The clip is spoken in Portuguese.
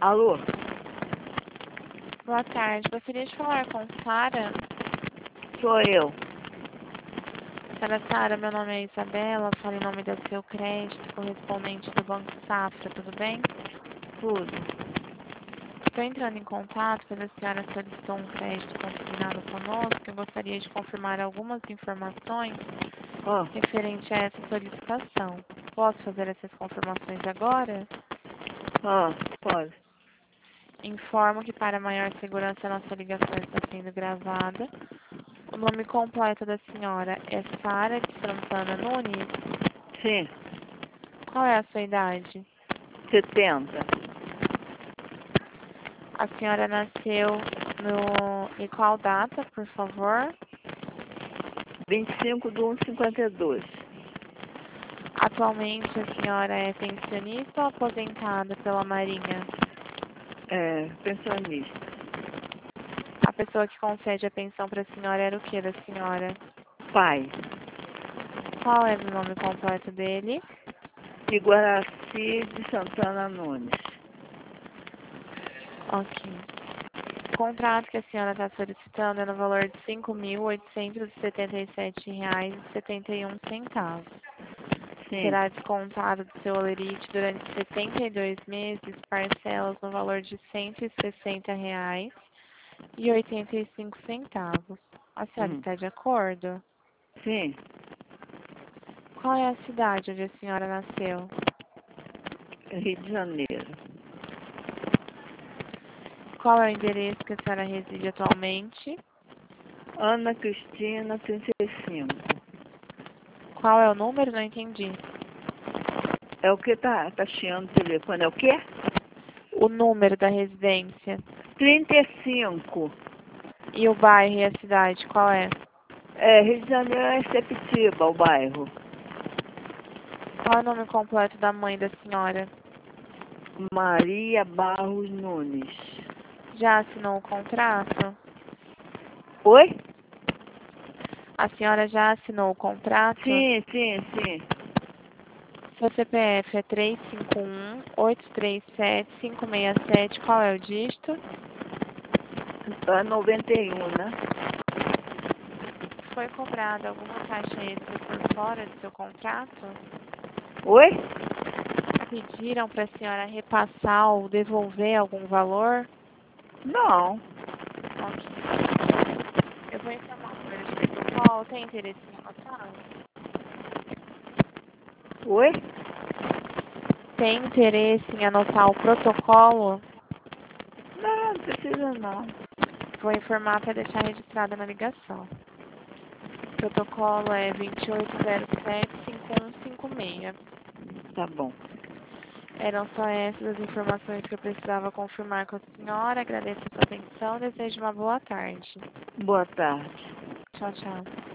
Alô? Boa tarde. Gostaria de falar com Sara. Sou eu. Senhora Sara, meu nome é Isabela, falo em nome do seu crédito, correspondente do Banco Safra, tudo bem? Tudo. Estou entrando em contato, pois a senhora solicitou um crédito consignado conosco. Eu gostaria de confirmar algumas informações Ó, referente a essa solicitação. Posso fazer essas confirmações agora? pode. Informo que para maior segurança a nossa ligação está sendo gravada. O nome completo da senhora é Sara de Santana Nunes. Sim, Qual é a sua idade? 70. A senhora nasceu em qual data, por favor? 25/1/52. Atualmente a senhora é pensionista ou aposentada pela Marinha? É, pensionista. A pessoa que concede a pensão para a senhora era o que da senhora? Pai. Qual é o nome completo dele? Iguaraci de Santana Nunes. Ok. O contrato que a senhora está solicitando é no valor de R$ 5.877,71. Sim. Será descontado do seu holerite durante 72 meses, parcelas no valor de R$ 160,85. A senhora Hum. está de acordo? Sim. Qual é a cidade onde a senhora nasceu? Rio de Janeiro. Qual é o endereço que a senhora reside atualmente? Ana Cristina, 35. Qual é o número? Não entendi. É o que tá chiando o telefone? É o quê? O número da residência. 35. E o bairro e a cidade, qual é? É, Rio de Janeiro é Sepetiba, o bairro. Qual é o nome completo da mãe da senhora? Maria Barros Nunes. Já assinou o contrato? Oi? A senhora já assinou o contrato? Sim, sim, sim. Seu CPF é 351-837-567. Qual é o dígito? É 91, né? Foi cobrada alguma taxa extra por fora do seu contrato? Oi? Pediram para a senhora repassar ou devolver algum valor? Não. Ok. Eu vou informar o número de protocolo. Tem interesse em anotar? Oi? Tem interesse em anotar o protocolo? Não, não precisa não. Vou informar para deixar registrada na ligação. O protocolo é 2807-5156. Tá bom. Eram só essas as informações que eu precisava confirmar com a senhora. Agradeço a sua atenção e desejo uma boa tarde. Boa tarde. Tchau, tchau.